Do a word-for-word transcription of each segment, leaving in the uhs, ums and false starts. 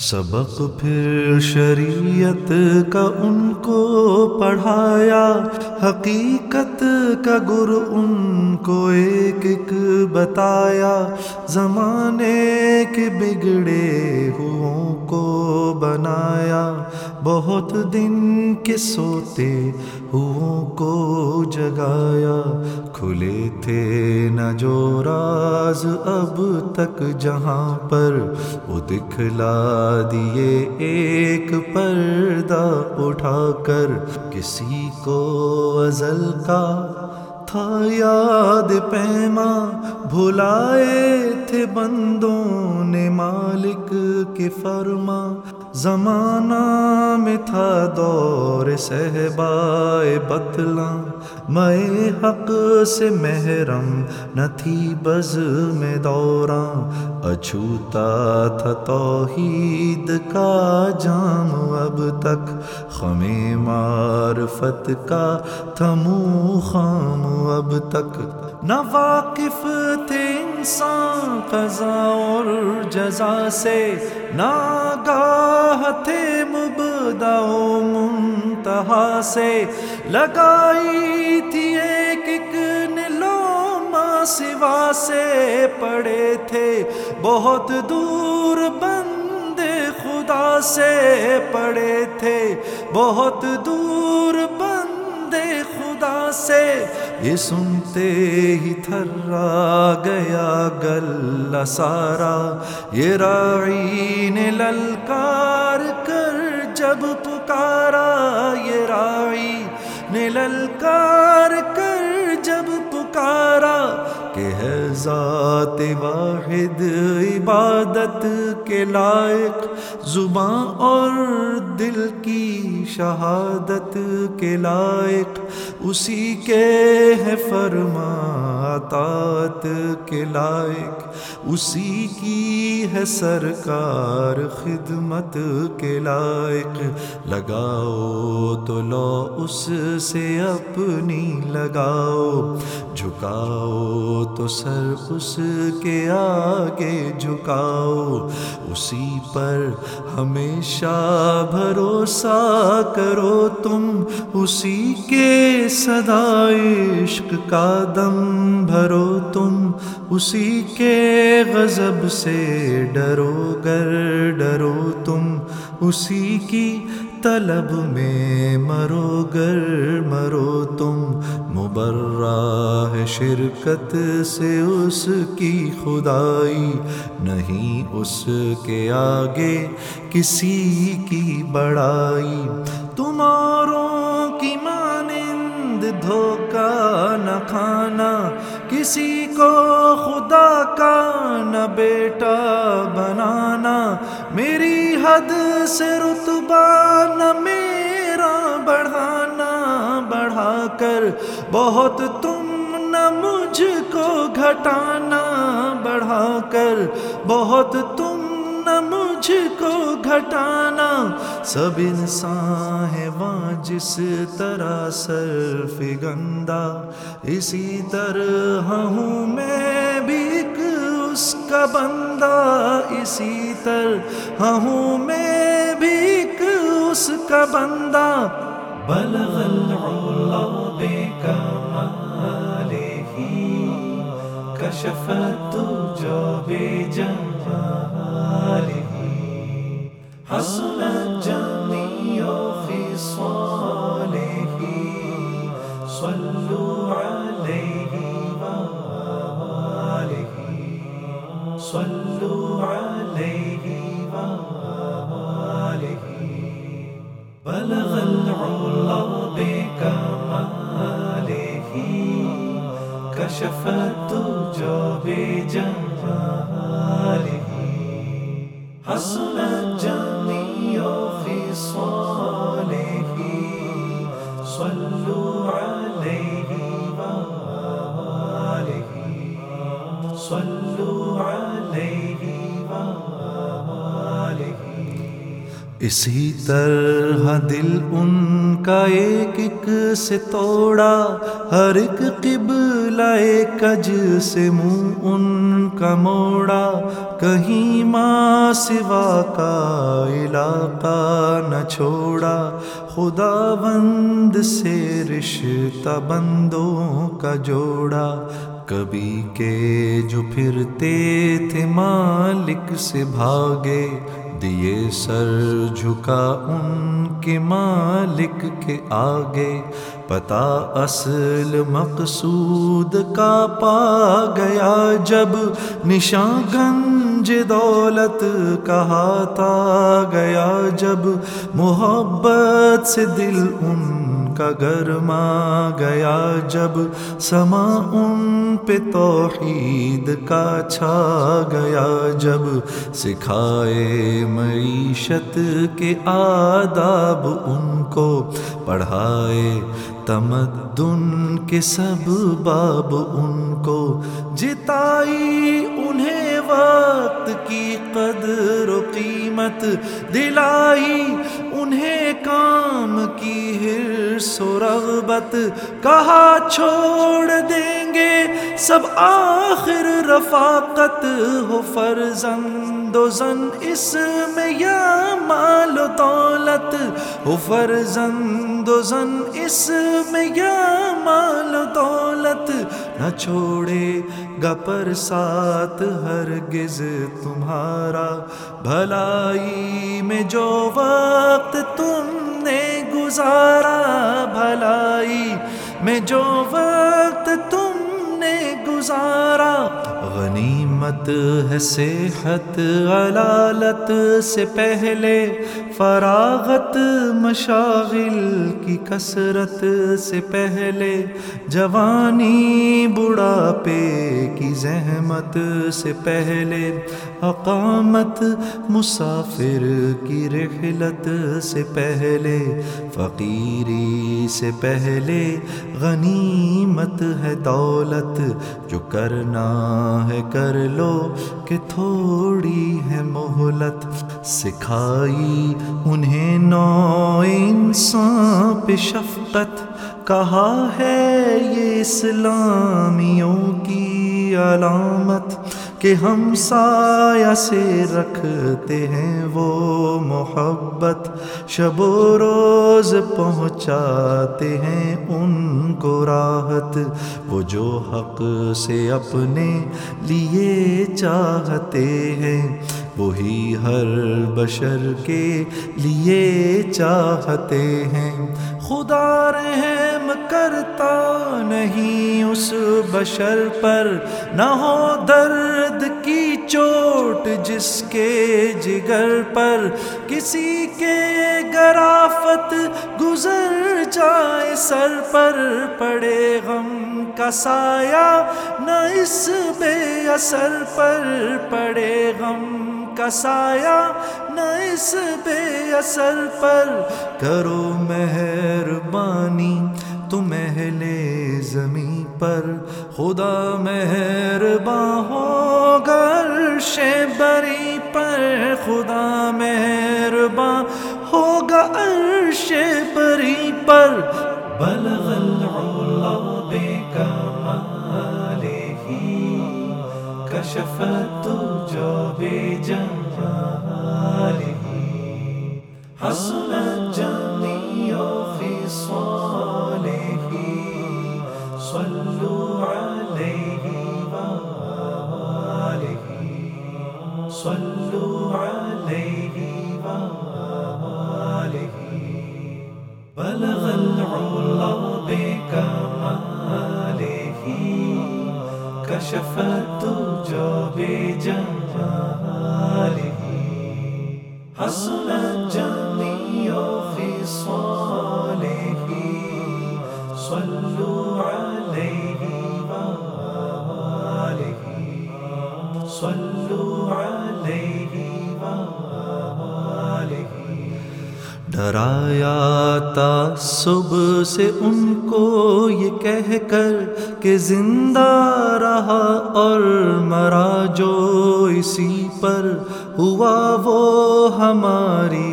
سبق پھر شریعت کا ان کو پڑھایا، حقیقت کا گر ان کو ایک ایک بتایا، زمانے کے بگڑے ہوئوں کو بنایا، بہت دن کے سوتے ہوئوں کو جگایا، کھلے تھے نہ جو راز اب تک جہاں پر، وہ دکھلا دیے ایک پردہ اٹھا کر، کسی کو ازل کا تھا یاد پیما، بھلائے تھے بندوں نے مالک کے فرما، زمانہ میں تھا دور صحبائے بطلاں، میں حق سے محرم نہ تھی بز میں دوراں، اچھوتا تھا توحید کا جام اب تک، خم معرفت کا تھا منہ خام اب تک، نہ واقف تھے انسان قضا اور جزا سے، نہ آگاہ تھے مبدا و منتہا سے، لگائی تھی ایک ایک نلوما سوا سے، پڑے تھے بہت دور بندے خدا سے، پڑے تھے بہت دور بندے خدا سے، یہ سنتے ہی تھرا گیا گلہ سارا، یہ راعی نے للکار کر جب پکارا، یہ راعی نے للکار کر جب پکارا، کہ ہے ذات واحد عبادت کے لائق، زباں اور دل کی شہادت کے لائق، اسی کے ہے فرما اطاعت کے لائق، اسی کی ہے سرکار خدمت کے لائق، لگاؤ تو لو اس سے اپنی لگاؤ، جھکاؤ تو سر اس کے آگے جھکاؤ، اسی پر ہمیشہ بھروسہ کرو تم، اسی کے صدائے عشق کا دم بھرو تم، اسی کے غضب سے ڈرو گر ڈرو تم، اسی کی طلب میں مرو گر مرو تم، مبرہ ہے شرکت سے اس کی خدائی، نہیں اس کے آگے کسی کی بڑائی، تمہاروں کی مانند دھوکہ نہ کھانا، کسی کو خدا کا نہ بیٹا بنانا، میری حد سے رتبہ نہ میرا بڑھانا، بڑھا کر بہت تم نہ مجھ کو گھٹانا، بڑھا کر بہت تم نہ مجھ کو گھٹانا، سب انسان ہے وہاں جس طرح سرفگندہ، اسی طرح ہوں میں بھی ایک اس کا بندہ، اسی طرح ہوں میں بھی ایک اس کا بندہ، بلغ العلا بکمالہ کشف الدجی بجمالہ، حسنت جمیع خصالہ، صلوا علیہ وآلہ، صلوا علیہ وآلہ، بلغ العلا بکمالہ کشف الدجی بجمالہ، حسنت جمیع خصالہ، صلوا علیہ وآلہ، صلوا علیہ وآلہ، اسی طرح دل ان کا ایک ایک سے توڑا، ہر ایک قبلہ کج سے منہ ان کا موڑا، کہیں ماں سوا کا علاقہ نہ چھوڑا، خداوند سے رشتہ بندوں کا جوڑا۔ کبھی کے جو پھرتے تھے مالک سے بھاگے، دیے سر جھکا ان کے مالک کے آگے۔ پتہ اصل مقصود کا پا گیا جب، نشاں گنج دولت کا ہاتھ آ گیا جب، محبت سے دل ان کا گرما گیا جب، سما ان پہ توحید کا چھا گیا جب، سکھائے معیشت کے آداب ان کو، پڑھائے تمدن کے سب باب ان کو، جتائی انہیں وقت کی قدر و قیمت، دلائی انہیں کام کی حرص و رغبت، کہا چھوڑ دیں گے سب آخر رفاقت، ہو فرزند و زن اس میں یا مال و دولت، ہو فرزند و زن اس میں یا مال و دولت، نہ چھوڑے گا پر ساتھ ہرگز تمہارا، بھلائی میں جو وقت تم نے گزارا، بھلائی میں جو وقت تم نے گزارا، غنیمت ہے صحت علالت سے پہلے، فراغت مشاغل کی کثرت سے پہلے، جوانی بڑھاپے کی زحمت سے پہلے، اقامت مسافر کی رحلت سے پہلے، فقیری سے پہلے غنیمت ہے دولت، جو کرنا ہے کر لو کہ تھوڑی ہے مہلت، سکھائی انہیں نوع انسان پہ شفقت، کہا ہے یہ اسلامیوں کی علامت، کہ ہم سایہ سے رکھتے ہیں وہ محبت، شب و روز پہنچاتے ہیں ان کو راحت، وہ جو حق سے اپنے لیے چاہتے ہیں، وہی ہر بشر کے لیے چاہتے ہیں، خدا رحم کرتا نہیں اس بشر پر، نہ ہو درد کی چوٹ جس کے جگر پر، کسی کے گرافت گزر جائے سر پر، پڑے غم کا سایہ نہ اس بے اثر پر، پڑے غم کا سایہ نہ اس بے اثر پر، کرو مہربانی تم اہل زمین پر، خدا مہرباں ہوگا عرش بری پر، خدا مہرباں ہوگا عرش بری پر، بلغ العلا بکمالہ کشف الدجى بجمالہ، حسنت جميع خصاله، صلوا عليه وآله، صلوا عليه وآله، بلغ العلا بكماله، كشف الدجى بجماله، حسنت جميع خصاله، صلوا عليه وآله، صلوا عليه وآله۔ ڈرایا تعصب سے ان کو یہ کہہ کر کہ زندہ رہا اور مرا جو اسی پر، ہوا وہ ہماری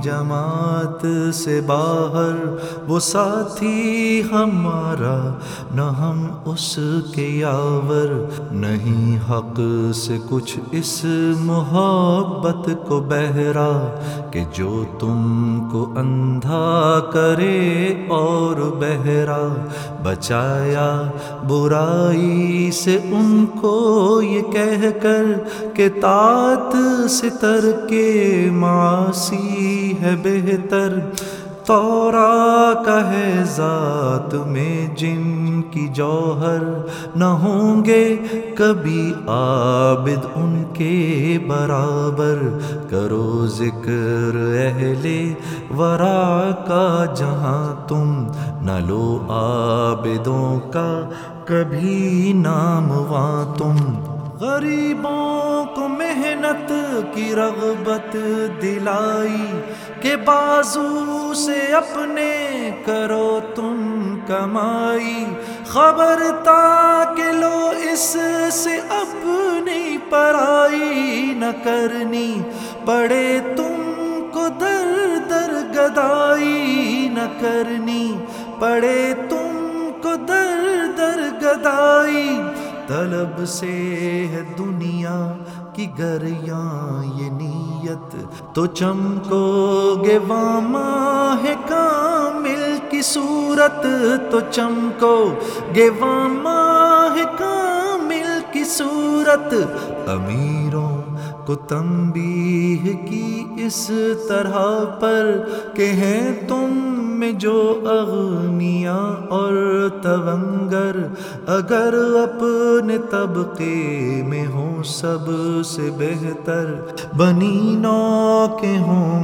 جماعت سے باہر، وہ ساتھی ہمارا نہ ہم اس کے یاور، نہیں حق سے کچھ اس محبت کو بہرا کہ جو تم کو اندھا کرے اور بہرا، بچایا برائی سے ان کو یہ کہہ کر کہ طاعت ستر کے معاصی ہے بہتر، تورا کا ہے ذات میں جن کی جوہر، نہ ہوں گے کبھی عابد ان کے برابر، کرو ذکر اہل ورا کا جہاں تم، نہ لو عابدوں کا کبھی نام وہاں تم، غریبوں کو محنت کی رغبت دلائی کہ بازو سے اپنے کرو تم کمائی، خبر تاکہ لو اس سے اپنی پرائی نہ کرنی پڑے تم کو در در گدائی، نہ کرنی پڑے تم کو در در گدائی، طلب سے ہے دنیا کی گر یہاں یہ نیت، تو چمکو گے ماہ کامل کی صورت، تو چمکو گے ماہ کامل کی صورت، امیروں کو تنبیہ کی اس طرح پر کہ ہیں تم میں جو اغنیاء اور تونگر، اگر اپنے طبقے میں ہوں سب سے بہتر، بنی نو کے ہوں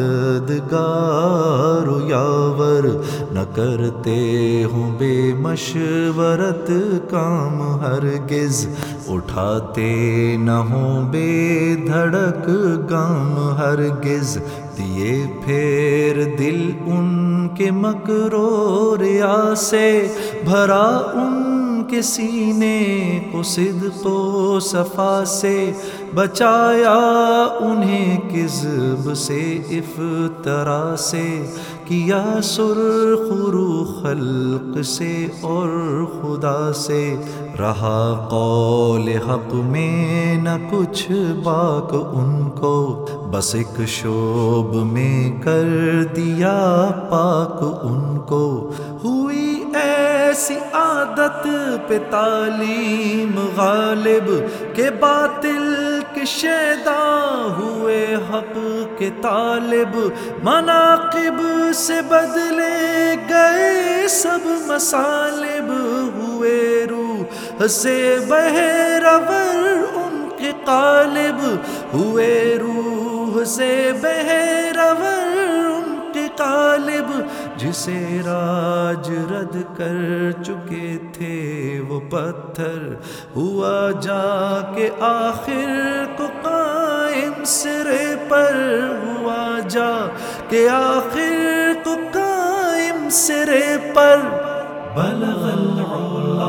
مددگار و یاور، نہ کرتے ہوں بے مشورت کام ہرگز، اٹھاتے نہ ہوں بے دھڑک گام ہرگز، دیے پھر دل ان کے مکر و ریا سے، بھرا ان کے سینے کو صدق و صفا سے، بچایا انہیں کذب سے افترا سے، کیا سرخ رو خلق سے اور خدا سے، رہا قول حق میں نہ کچھ باک ان کو، بس ایک شوب میں کر دیا پاک ان کو، ہوئی ایسی عادت پہ تعلیم غالب کہ باطل کے شیدا ہوئے حق کے طالب، مناقب سے بدلے گئے سب مصالب، ہوئے روح سے بہرور ان کے قالب، ہوئے روح سے بہرور ان کے قالب، جسے راج رد کر چکے تھے وہ پتھر، ہوا جا کے آخر کو قائم سرے پر، ہوا جا کے آخر کو قائم سرے پر، بلغ العلا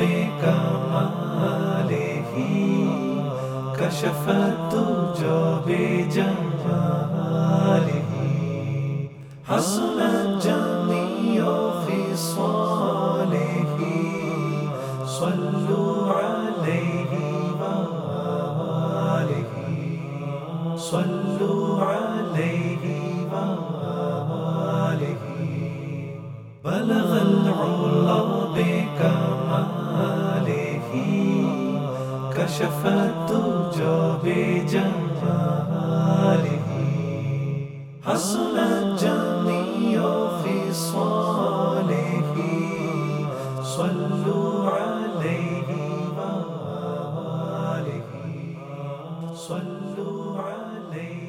بکمالہ کشف الدجى بجمالہ، حسنت جميع خصاله، صلوا عليه وآله، صلوا عليه وآله، بلغ العلا بكماله كشف الدجى بجماله، حسنت جميع خصاله، صلوا عليه وآله، صلوا عليه